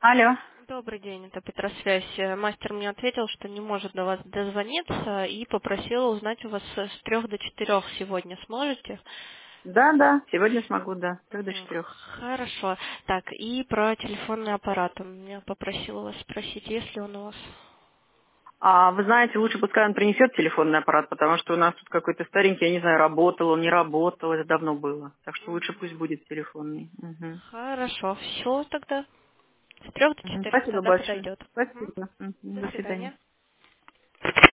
Алло. Добрый день, это Петросвязь. Мастер мне ответил, что не может до вас дозвониться и попросила узнать у вас с 3 до 4 сегодня. Сможете? Да, да, сегодня смогу, да, с 3 до Мгм. 4. Хорошо. Так, и про телефонный аппарат. Он меня попросил вас спросить, есть ли он у вас. А вы знаете, лучше пускай он принесет телефонный аппарат, потому что у нас тут какой-то старенький, я не знаю, работал он, не работал, это давно было. Так что лучше пусть Мгм. будет телефонный. Мгм. Хорошо, все тогда. С 3 до Мгм. 4 Спасибо тогда большое. подойдет. Спасибо. Мгм. До До свидания. свидания.